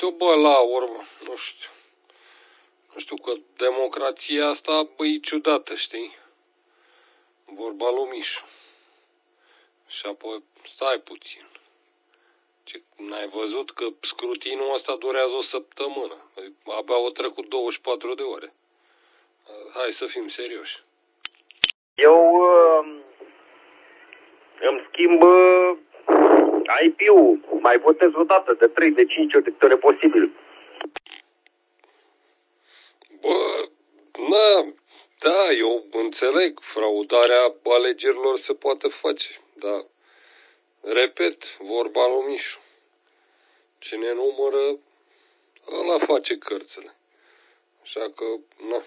știu, bă, la urmă, nu știu. Nu știu că democrația asta, băi, ciudată, știi? Vorba lui Mișu. Și apoi, stai puțin. Ce, n-ai văzut că scrutinul ăsta durează o săptămână? Abia au trecut 24 de ore. Hai să fim serioși. Eu îmi schimb IP-ul. Mai votez o dată, de 3, de 5 ori, de câte ori e posibil. Bă, da, eu înțeleg, fraudarea alegerilor se poate face, dar, repet, vorba lui Mișu. Cine numără, ăla face cărțile. Așa că, na.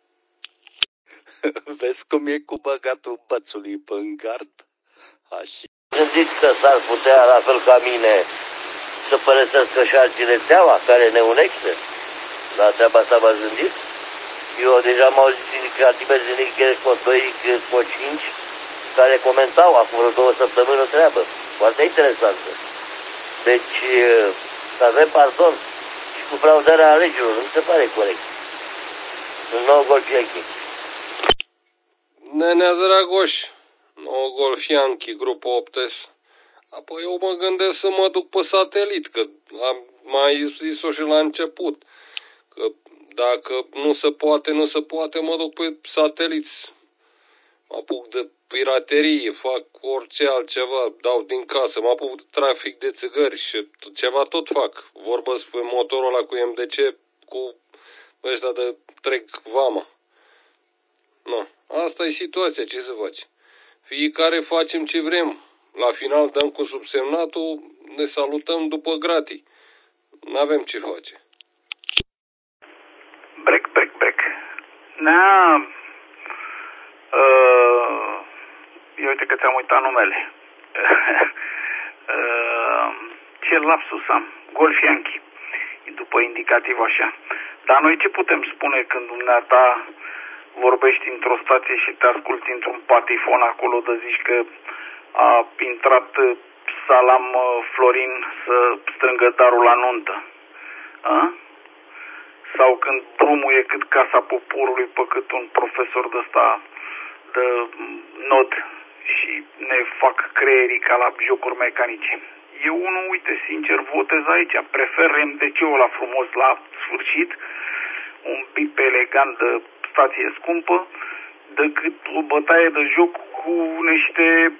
Vezi cum e cu băgatul pățului pe-n gard? Așa. Gândiți că s-ar putea, la fel ca mine, să părăsească și alții rețeaua care ne unește? La treaba asta v-ați gândit? Eu deja am auzit inițiative zilnic cu 2, cu 5, care comentau acum vreo 2 săptămâni o treabă. Foarte interesantă. Deci, să avem pardon și cu fraudarea alegerilor, nu se pare corect. Un nou Golfianchi. Nenea Dragoș, nou Golfianchi, grupul 8S. Apoi eu mă gândesc să mă duc pe satelit, că am mai zis-o și la început. Că dacă nu se poate, mă duc pe sateliți. Mă apuc de piraterie, fac orice altceva, dau din casă, mă apuc de trafic de țigări și ceva tot fac. Vorbesc pe motorul ăla cu MDC, cu ăștia de trec vama. Nu, asta e situația, ce să faci? Fiecare facem ce vrem. La final dăm cu subsemnatul, ne salutăm după gratii. N-avem ce face. Break. Eu uite că ți-am uitat numele. Ce lapsus am? Golfianchi. După indicativ așa. Dar noi ce putem spune când dumneata vorbești într-o stație și te asculti într-un patifon acolo de zici că a intrat Salam Florin să strângă darul la nuntă? A? Sau când drumul e cât Casa Poporului pe cât un profesor de ăsta de nod și ne fac creierii ca la jocuri mecanice. Eu unul, uite, sincer, votez aici. Prefer MDC-ul ăla frumos la sfârșit, un pic elegant de stație scumpă, decât o bătaie de joc cu niște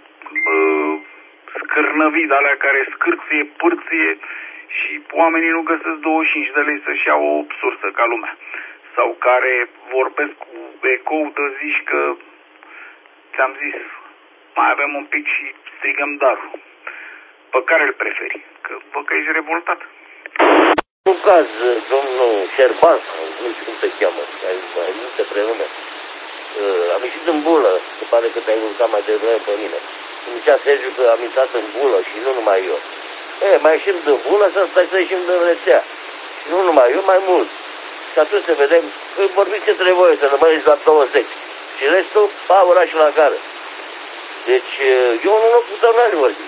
scârnăvii de alea care scârție, pârție și oamenii nu găsesc 25 de lei să-și iau o sursă ca lumea. Sau care vorbesc cu ecou de zici că, ți-am zis, mai avem un pic și strigăm darul. Pe care îl preferi? Că văd că ești revoltat. În caz, domnul Șerban, nu știu cum se cheamă, ai multe prenume, am ieșit în bulă, se pare că te-ai urcat mai devreme pe mine. Îmi zicea Sergiu că am intrat în bulă și nu numai eu. Mai ieșim din bulă să ieșim din rețea. Și nu numai eu, mai mult. Și atunci să vedem, vorbiți ce trebuie să rămâneți la 20. Și restul, pa, ora și la gară. Deci, eu nu cu tău n-aș vorbi.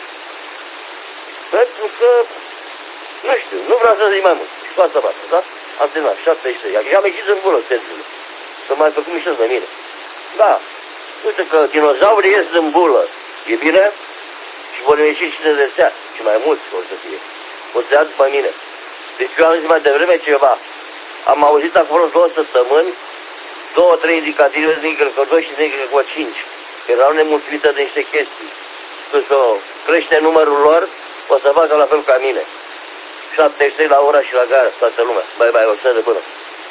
Pentru că, nu știu, nu vreau să zic mai mult. Și cu asta bată, da? Am terminat, 73. Iar am ieșit în bulă, Sergiu. Să mai făcut mișto de mine. Da. Uite că dinozaurii ies în bulă. E bine? Și vor ieși și de rețea. Și mai mulți vor să fie. O să ia după mine. Deci eu am zis mai devreme ceva. Am auzit acolo 2 săptămâni, 2-3 indicative, zic că 2 și zic că 5. Erau nemulțumită de niște chestii. Când să crește numărul lor, o să facă la fel ca mine. 73 la ora și la gară, toată lumea. Bye, o să de bună.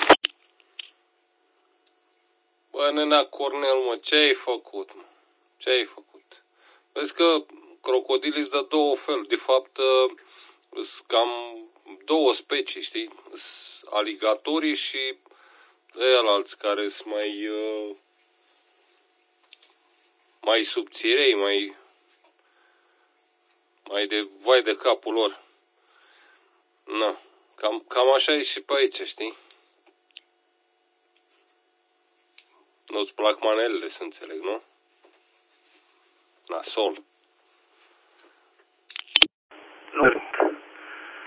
Bă, nenea Cornel, mă, ce ai făcut, mă? Ce ai făcut? Vezi că crocodilii îți dă 2 fel. De fapt, sunt cam 2 specii, știi? Aligatorii și ăialalți care sunt mai subțirei, mai de vai de capul lor. Na, cam așa e și pe aici, știi? Nu-ți plac manelele, să înțeleg, nu? Nasol.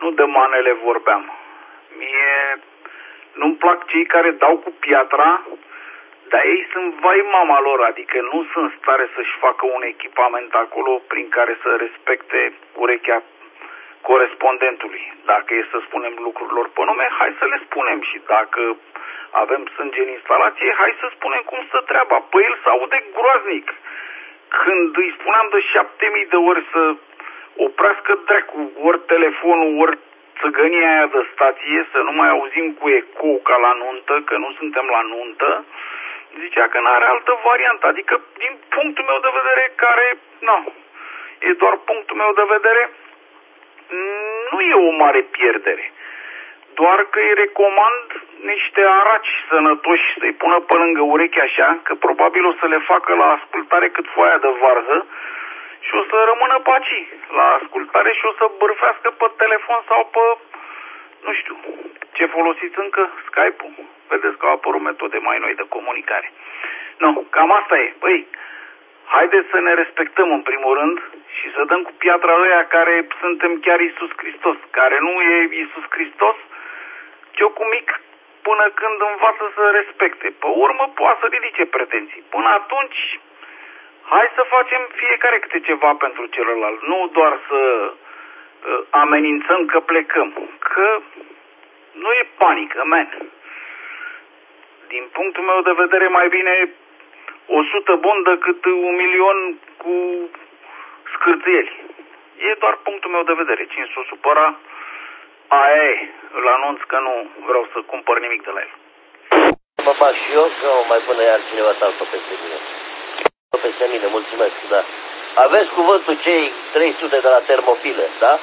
nu de manele vorbeam. Mie nu-mi plac cei care dau cu piatra, dar ei sunt vai mama lor, adică nu sunt în stare să-și facă un echipament acolo prin care să respecte urechea corespondentului. Dacă e să spunem lucrurilor pe nume, hai să le spunem, și dacă avem sânge în instalație, hai să spunem cum stă treaba. Păi el se aude groaznic. Când îi spuneam de 7000 de ori să oprească dracu ori telefonul, ori țăgănia aia de stație, să nu mai auzim cu ecou ca la nuntă, că nu suntem la nuntă, zicea că n-are altă variantă. Adică, din punctul meu de vedere, care, e doar punctul meu de vedere, nu e o mare pierdere. Doar că îi recomand niște araci sănătoși să-i pună pe lângă ureche așa, că probabil o să le facă la ascultare cât foaia de varză și o să rămână paci la ascultare și o să bârfească pe telefon sau pe, nu știu, ce folosiți încă? Skype-ul. Vedeți că au apărut metode mai noi de comunicare. Cam asta e. Păi, haideți să ne respectăm în primul rând și să dăm cu piatra ăia care suntem chiar Iisus Hristos. Care nu e Iisus Hristos, ciocul mic, până când învață să respecte. Pe urmă poate să ridice pretenții. Până atunci, hai să facem fiecare câte ceva pentru celălalt. Nu doar să amenințăm că plecăm. Că nu e panică, man. Din punctul meu de vedere, mai bine 100 buni decât 1.000.000 cu scârțâieli. E doar punctul meu de vedere. Cine s-o supăra, aia e. Îl anunț că nu vreau să cumpăr nimic de la el. Mă fac și eu că o mai pune iar cineva talpă peste mine. Peste mine, mulțumesc, da. Aveți cuvântul cei 300 de la termofile, da?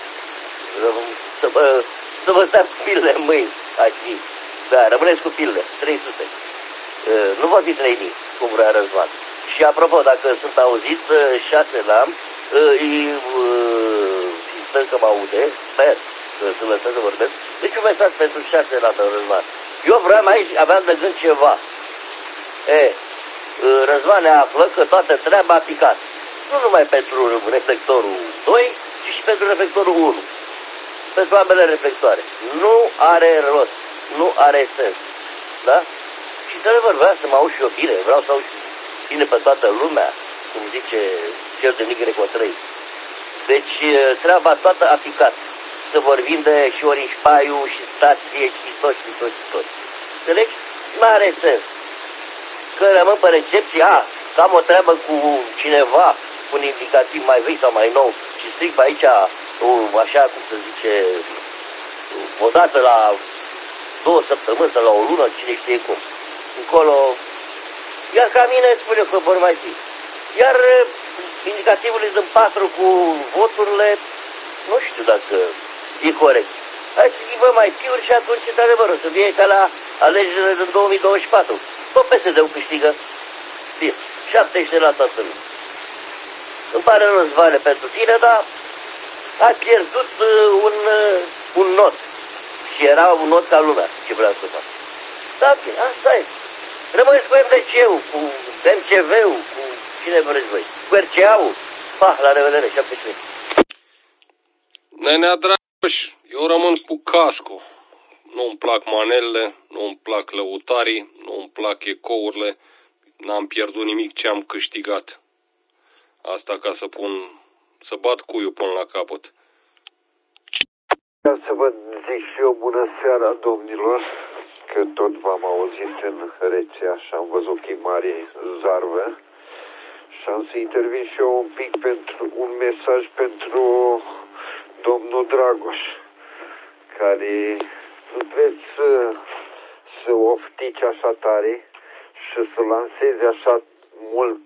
Să vă stea pilele în mâini, aici. Da, rămâneți cu pilele, 300. Nu vor fi 3000, cum vrea Răzvan. Și apropo, dacă sunt auzit, 6 l-am, sper că mă aude, sper să lăsăm să vorbesc. Deci un mesaj pentru 6 la Răzvan. Eu vreau aici, aveam de gând ceva. Răzvan ne află că toată treaba a picat. Nu numai pentru reflectorul 2, ci și pentru reflectorul 1. Pentru ambele reflectoare. Nu are rost. Nu are sens. Da? Și într-adevăr, vreau să mă aud și eu bine. Vreau să aud bine pe toată lumea, cum zice cel de Nigre Cotrăi. Deci treaba toată a picat. Să vorbim de și Orange Paiu și stație și toți. Înțelegi? Nu are sens. Că rămân pe recepție, că am o treabă cu cineva, cu un indicativ mai vechi sau mai nou și stric pe aici, așa cum se zice, odată la 2 săptămâni sau la o lună, cine știe cum. Încolo, iar ca mine spune că vor mai fi. Iar indicativul îi dăm 4 cu voturile, nu știu dacă e corect. Hai să schimbăm mai tiuri și atunci, într-adevăr, o să fie ca la alegerile din 2024. Tot PSD-ul câștigă. Bine, 70 la toată lumea. Îmi pare Răzvane pentru tine, dar ai pierdut un not. Și era un not ca lumea, ce vreau să fac. Da, bine, asta e. Rămâneți cu MDC-ul, cu MCV-ul, cu cine vreți voi. Cu RCA-ul. La revedere, 17. Nenea Dragoș, eu rămân cu casco. Nu-mi plac manelele, nu-mi plac lăutarii, nu-mi plac ecourile. N-am pierdut nimic ce am câștigat. Asta ca să bat cuiul până la capăt. Ca să vă zic și eu bună seara, domnilor, că tot v-am auzit în rețea și am văzut chimari zarvă și am să intervin și eu un pic pentru un mesaj pentru domnul Dragoș, care vreți să oftici așa tare și să lanseze așa mult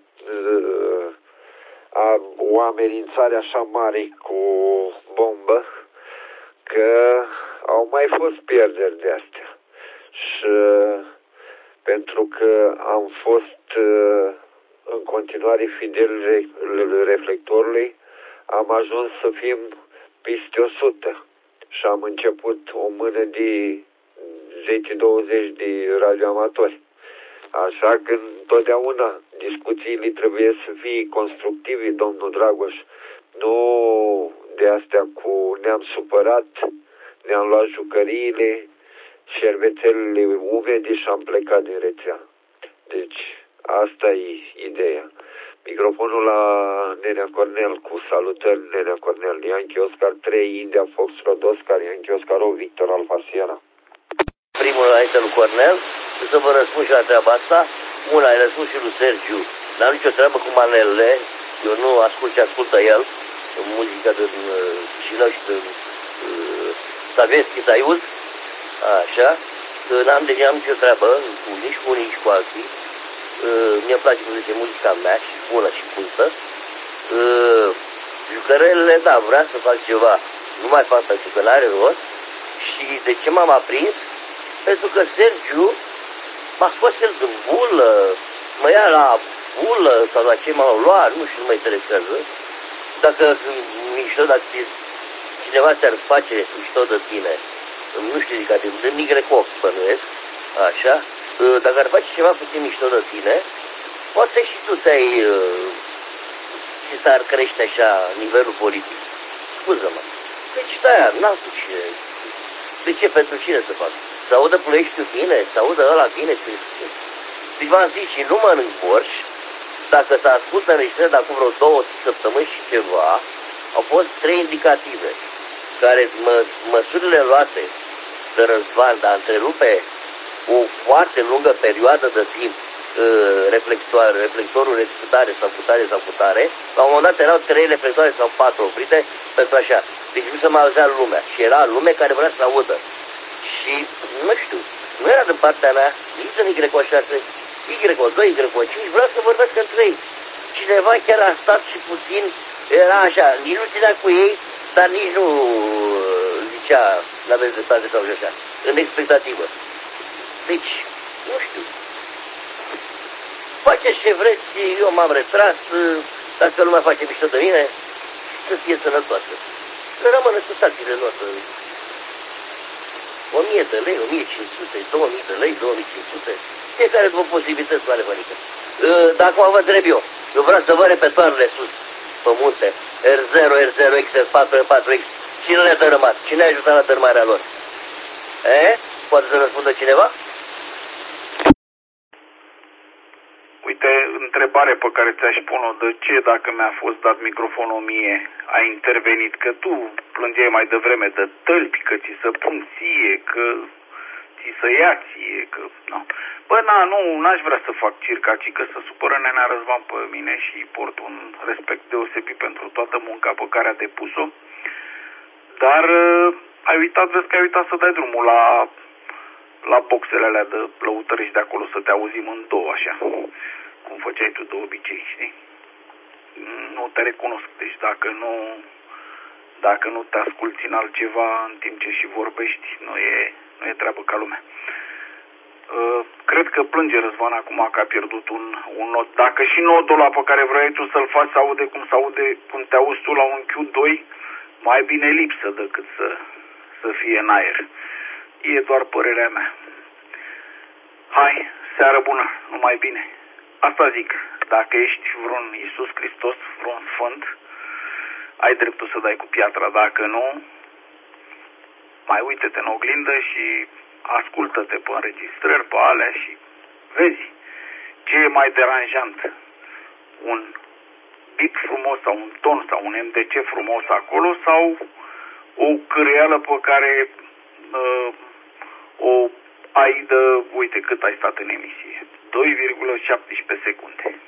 o amenințare așa mare cu bombă, că au mai fost pierderi de astea. Și pentru că am fost în continuare fidel reflectorului, am ajuns să fim peste 100 și am început o mână de 10-20 de radioamatori. Așa că întotdeauna discuțiile trebuie să fie constructive, domnul Dragoș, nu de astea cu ne-am supărat, ne-am luat jucăriile, șervețelele umede și am plecat din rețea. Deci, asta e ideea. Microfonul la Nenea Cornel, cu salutări, Nenea Cornel, Yankee Oscar 3, India Foxtrot Oscar, Yankee Oscar 8, Victor Alfa Sierra. Primul înainte lui Cornel, să vă răspund și la treaba asta. Una, ai răspuns și lui Sergiu. N-am nicio treabă cu manelele. Eu nu ascult ce ascultă el. Muzica din Chișinău și din Saveschi Saiuz. Așa. N-am nicio treabă nici cu unii, nici cu alții. Mie-mi place cum zice muzica mea și bună și cultă. Jucărelele, da, vreau să fac ceva. Nu mai fac pentru că n-are rost. Și de ce m-am aprins? Pentru că Sergiu m-a scos el din bulă, mă ia la bulă sau la ce m-au luat, nu știu, nu mă interesează. Dacă mișto, dacă cineva ți-ar face mișto de tine, nu știu, adică de Nigrecoc, bănuiesc, așa, dacă ar face ceva puțin mișto de tine, poate și tu și s-ar crește așa nivelul politic. Scuză-mă. Deci de-aia, n-am cu cine. De ce? Pentru cine să fac? Să audă Ploieștiul bine? Să audă ăla bine? Deci v-am zis și nu mănânc borș. Dacă se ascultă înregistrări de acum vreo 2 săptămâni și ceva, au fost 3 indicative care măsurile luate de Răzvan de a întrerupe o foarte lungă perioadă de timp reflectorul recitare sau putare, la un moment dat erau 3 reflectoare sau 4 oprite pentru așa. Deci nu se mai auzea lumea și era lume care vrea să audă. Și, nu știu, nu era de partea mea, nici în Y6, Y2, Y5, vreau să vorbesc între ei. Cineva chiar a stat și puțin, era așa, nici nu ținea cu ei, dar nici nu zicea, n-aveți dreptate sau așa, în expectativă. Deci, nu știu. Faceți ce vreți, eu m-am retras, dacă lumea face mișto de mine, să fie sănătoasă. Să rămână cu stațiile noastre. 1000 de lei, 1500, 2000 de lei, 2500, fiecare după posibilități mare fănică. Dacă mă vă întreb eu vreau să văd repetoarele sus, pe munte, R0, R0, XR4, R4X, cine le-a dărâmat? Cine a ajutat la dărâmarea lor? Poate să răspundă cineva? Uite, întrebare pe care ți-aș pune-o, de ce dacă mi-a fost dat microfonul mie, ai intervenit? Că tu plângeai mai devreme de tălpi, că ți se pun ție, că ți se ia ție, că... No. Bă, n-aș vrea să fac circa, ci că să supără Nenea Răzvan pe mine și port un respect deosebit pentru toată munca pe care a depus-o. Dar vezi că ai uitat să dai drumul la boxele alea de lăutări și de acolo să te auzim în două, așa, cum făceai tu de obicei, știi? Nu te recunosc, deci dacă nu te asculti în altceva în timp ce și vorbești, nu e treabă ca lumea. Cred că plânge Răzvan acum că a pierdut un nod. Dacă și nodul ăla pe care vrei tu să-l faci să aude cum te auzi tu la un Q2, mai bine lipsă decât să fie în aer. E doar părerea mea. Hai, seară bună, numai bine. Asta zic, dacă ești vreun Iisus Hristos, vreun sfânt, ai dreptul să dai cu piatra. Dacă nu, mai uite-te în oglindă și ascultă-te pe înregistrări, pe alea și vezi ce e mai deranjant. Un beat frumos sau un ton sau un MDC frumos acolo sau o câreală pe care o ai de, uite cât ai stat în emisie, 2,17 secunde.